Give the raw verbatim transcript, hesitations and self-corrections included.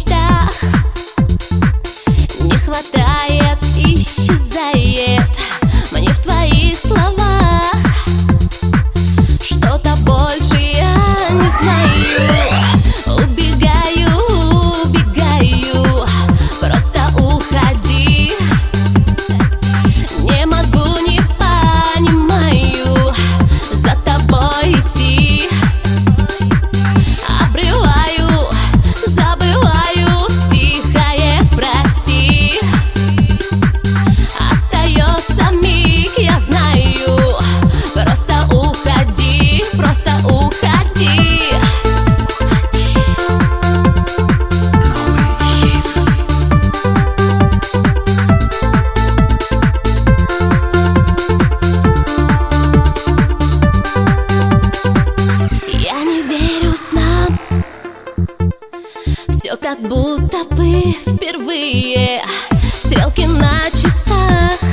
мечтах. Не хватает, исчезает мне в твоих словах. Что-то больше я не знаю. Убегаю, убегаю, просто уходи. Не могу, не понимаю, за тобой идти. Обрываю, забываю тихое прости. Остается миг, я знаю, просто уходи, просто уходи. Я не верю снам, все как будто бы впервые. Стрелки на часах